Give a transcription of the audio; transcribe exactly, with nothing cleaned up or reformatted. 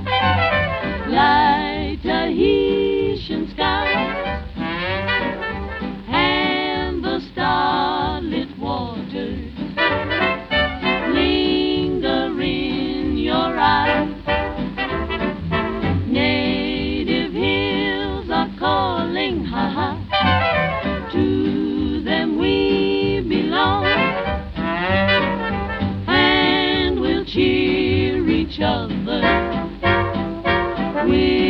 Light Tahitian skies and the starlit waters linger in your eyes. Native hills are calling, ha ha, to them we belong, and we'll cheer each other with